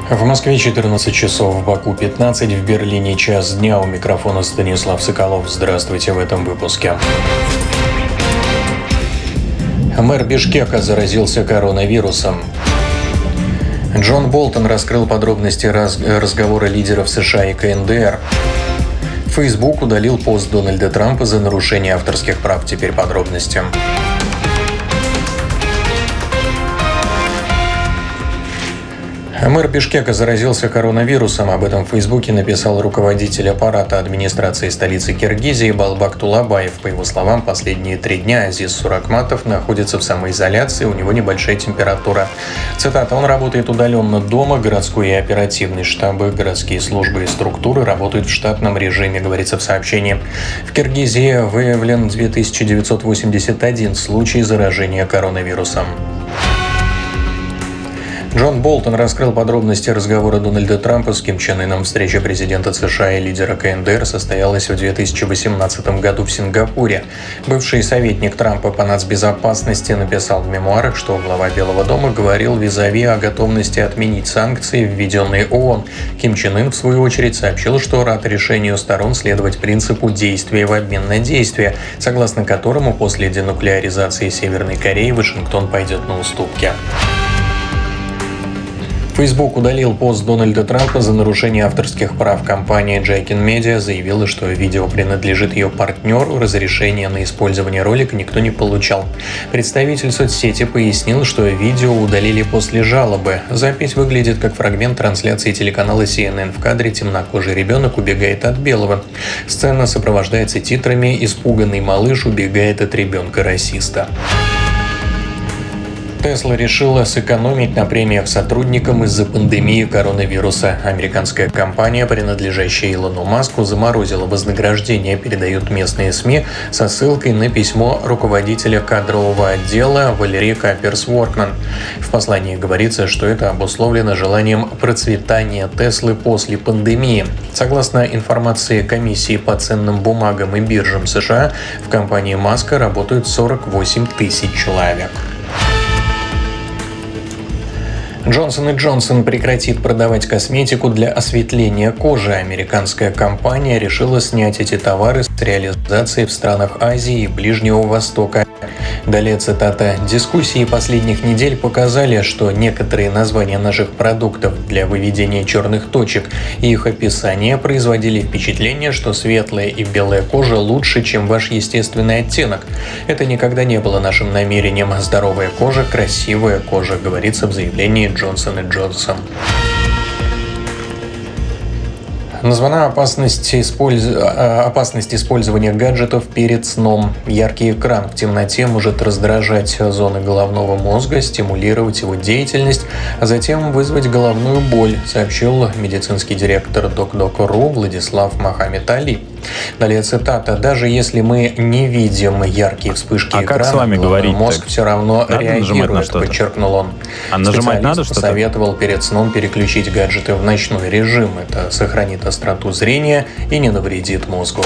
В Москве 14 часов, в Баку 15, в Берлине час дня. У микрофона Станислав Соколов. Здравствуйте в этом выпуске. Мэр Бишкека заразился коронавирусом. Джон Болтон раскрыл подробности разговора лидеров США и КНДР. Facebook удалил пост Дональда Трампа за нарушение авторских прав. Теперь подробности. Мэр Бишкека заразился коронавирусом. Об этом в Фейсбуке написал руководитель аппарата администрации столицы Киргизии Балбак Тулабаев. По его словам, последние 3 дня Азиз Суракматов находится в самоизоляции, у него небольшая температура. Цитата: «Он работает удаленно дома, городской и оперативный штабы, городские службы и структуры работают в штатном режиме», говорится в сообщении. В Киргизии выявлен 2981 случай заражения коронавирусом. Джон Болтон раскрыл подробности разговора Дональда Трампа с Ким Чен Ыном. Встреча президента США и лидера КНДР состоялась в 2018 году в Сингапуре. Бывший советник Трампа по нацбезопасности написал в мемуарах, что глава Белого дома говорил визави о готовности отменить санкции, введенные ООН. Ким Чен Ын, в свою очередь, сообщил, что рад решению сторон следовать принципу действия в обмен на действия, согласно которому после денуклеаризации Северной Кореи Вашингтон пойдет на уступки. Facebook удалил пост Дональда Трампа за нарушение авторских прав. Компания Jaikin Media заявила, что видео принадлежит ее партнеру, разрешения на использование ролика никто не получал. Представитель соцсети пояснил, что видео удалили после жалобы. Запись выглядит как фрагмент трансляции телеканала CNN. В кадре темнокожий ребенок убегает от белого. Сцена сопровождается титрами «Испуганный малыш убегает от ребенка-расиста». Tesla решила сэкономить на премиях сотрудникам из-за пандемии коронавируса. Американская компания, принадлежащая Илону Маску, заморозила вознаграждение, передают местные СМИ со ссылкой на письмо руководителя кадрового отдела Валерии Каперс-Воркман. В послании говорится, что это обусловлено желанием процветания Теслы после пандемии. Согласно информации комиссии по ценным бумагам и биржам США, в компании Маска работают 48 тысяч человек. Johnson & Johnson прекратит продавать косметику для осветления кожи. Американская компания решила снять эти товары с реализации в странах Азии и Ближнего Востока. Далее цитата: «Дискуссии последних недель показали, что некоторые названия наших продуктов для выведения черных точек и их описание производили впечатление, что светлая и белая кожа лучше, чем ваш естественный оттенок. Это никогда не было нашим намерением. Здоровая кожа, красивая кожа», говорится в заявлении Johnson & Johnson. Названа опасность использования гаджетов перед сном. Яркий экран в темноте может раздражать зоны головного мозга, стимулировать его деятельность, а затем вызвать головную боль, сообщил медицинский директор DocDoc.ru Владислав Мохаммед Али. Далее цитата: «Даже если мы не видим яркие вспышки экрана, головной мозг все равно реагирует», подчеркнул он. Специалист посоветовал перед сном переключить гаджеты в ночной режим. Это сохранит остроту зрения и не навредит мозгу.